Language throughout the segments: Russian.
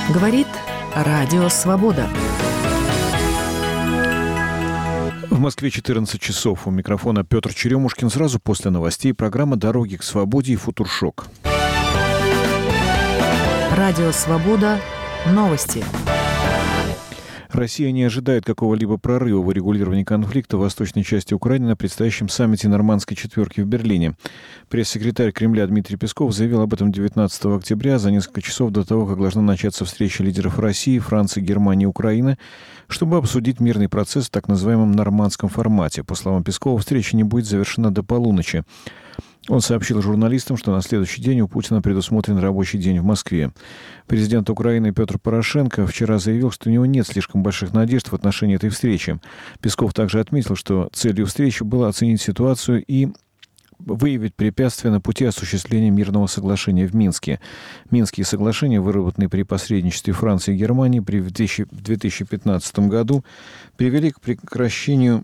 Говорит Радио Свобода. В Москве 14 часов. У микрофона Петр Черемушкин. Сразу после новостей программа «Дороги к свободе» и «Футуршок». Радио Свобода. Новости. Россия не ожидает какого-либо прорыва в урегулировании конфликта в восточной части Украины на предстоящем саммите Нормандской четверки в Берлине. Пресс-секретарь Кремля Дмитрий Песков заявил об этом 19 октября, за несколько часов до того, как должна начаться встреча лидеров России, Франции, Германии и Украины, чтобы обсудить мирный процесс в так называемом нормандском формате. По словам Пескова, встреча не будет завершена до полуночи. Он сообщил журналистам, что на следующий день у Путина предусмотрен рабочий день в Москве. Президент Украины Петр Порошенко вчера заявил, что у него нет слишком больших надежд в отношении этой встречи. Песков также отметил, что целью встречи было оценить ситуацию и выявить препятствия на пути осуществления мирного соглашения в Минске. Минские соглашения, выработанные при посредничестве Франции и Германии в 2015 году, привели к прекращению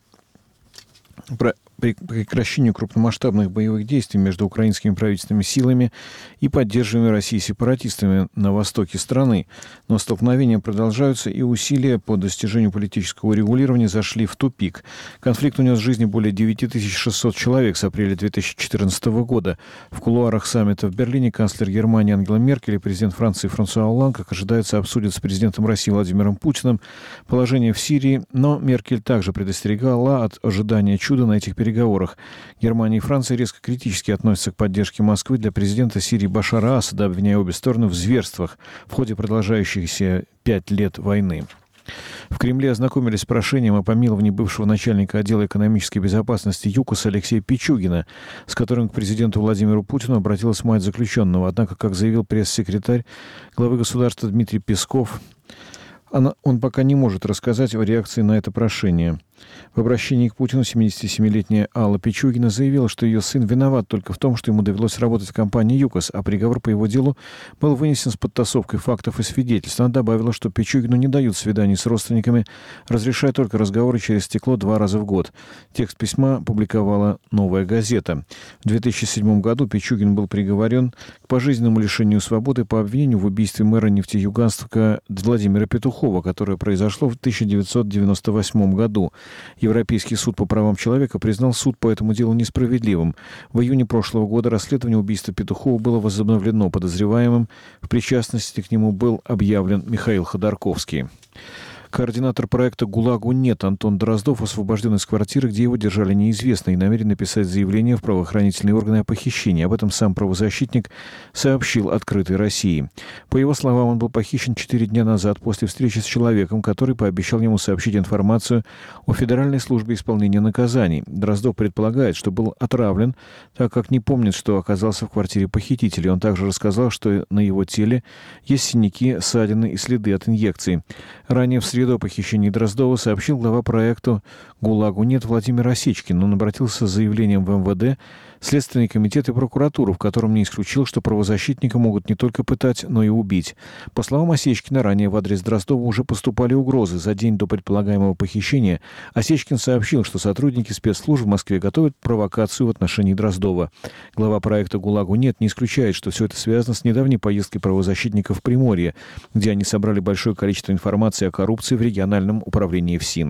крупномасштабных боевых действий между украинскими правительственными силами и поддерживаемыми Россией сепаратистами на востоке страны. Но столкновения продолжаются, и усилия по достижению политического урегулирования зашли в тупик. Конфликт унес жизни более 9600 человек с апреля 2014 года. В кулуарах саммита в Берлине канцлер Германии Ангела Меркель и президент Франции Франсуа Олланд, как ожидается, обсудят с президентом России Владимиром Путиным положение в Сирии, но Меркель также предостерегала от ожидания чуда на этих переговорах. Германия и Франция резко критически относятся к поддержке Москвы для президента Сирии Башара Асада, обвиняя обе стороны в зверствах в ходе продолжающихся 5 лет войны. В Кремле ознакомились с прошением о помиловании бывшего начальника отдела экономической безопасности ЮКОС Алексея Пичугина, с которым к президенту Владимиру Путину обратилась мать заключенного. Однако, как заявил пресс-секретарь главы государства Дмитрий Песков, он пока не может рассказать о реакции на это прошение. В обращении к Путину 77-летняя Алла Пичугина заявила, что ее сын виноват только в том, что ему довелось работать в компании ЮКОС, а приговор по его делу был вынесен с подтасовкой фактов и свидетельств. Она добавила, что Пичугину не дают свиданий с родственниками, разрешая только разговоры через стекло 2 раза в год. Текст письма публиковала «Новая газета». В 2007 году Пичугин был приговорен к пожизненному лишению свободы по обвинению в убийстве мэра Нефтеюганска Владимира Петухова, которое произошло в 1998 году. Европейский суд по правам человека признал суд по этому делу несправедливым. В июне прошлого года расследование убийства Петухова было возобновлено. Подозреваемым в причастности к нему был объявлен Михаил Ходорковский. Координатор проекта «ГУЛАГу нет» Антон Дроздов освобожден из квартиры, где его держали неизвестно, и намерен написать заявление в правоохранительные органы о похищении. Об этом сам правозащитник сообщил «Открытой России». По его словам, он был похищен 4 дня назад после встречи с человеком, который пообещал ему сообщить информацию о Федеральной службе исполнения наказаний. Дроздов предполагает, что был отравлен, так как не помнит, что оказался в квартире похитителя. Он также рассказал, что на его теле есть синяки, ссадины и следы от инъекций. Ранее в среду о похищении Дроздова сообщил глава проекта «ГУЛАГу нет» Владимир Осечкин. Он обратился с заявлением в МВД, Следственный комитет и прокуратуру, в котором не исключил, что правозащитника могут не только пытать, но и убить. По словам Осечкина, ранее в адрес Дроздова уже поступали угрозы. За день до предполагаемого похищения Осечкин сообщил, что сотрудники спецслужб в Москве готовят провокацию в отношении Дроздова. Глава проекта «ГУЛАГу нет» не исключает, что все это связано с недавней поездкой правозащитников в Приморье, где они собрали большое количество информации о коррупции в региональном управлении ФСИН.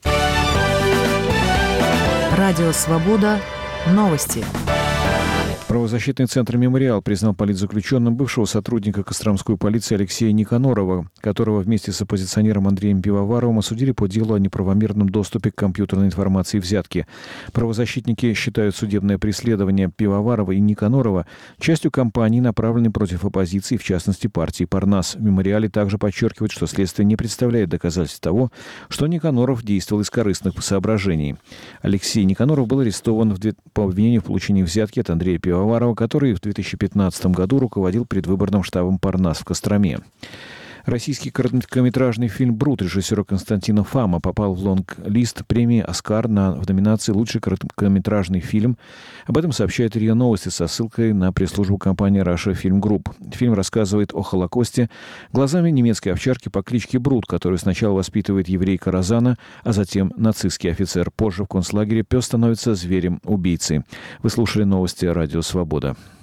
Радио Свобода. Новости. Правозащитный центр «Мемориал» признал политзаключенным бывшего сотрудника Костромской полиции Алексея Никанорова, которого вместе с оппозиционером Андреем Пивоваровым осудили по делу о неправомерном доступе к компьютерной информации взятки. Правозащитники считают судебное преследование Пивоварова и Никанорова частью кампании, направленной против оппозиции, в частности партии «Парнас». В «Мемориале» также подчеркивают, что следствие не представляет доказательств того, что Никаноров действовал из корыстных соображений. Алексей Никаноров был арестован по обвинению в получении взятки от Андрея Пивоварова, который в 2015 году руководил предвыборным штабом «Парнас» в Костроме. Российский короткометражный фильм «Брут» режиссера Константина Фама попал в лонг-лист премии «Оскар» в номинации «Лучший короткометражный фильм». Об этом сообщает РИА Новости со ссылкой на пресс-службу компании Russia Film Group. Фильм рассказывает о Холокосте глазами немецкой овчарки по кличке Брут, которую сначала воспитывает еврейка Розана, а затем нацистский офицер. Позже в концлагере пес становится зверем-убийцей. Вы слушали новости «Радио Свобода».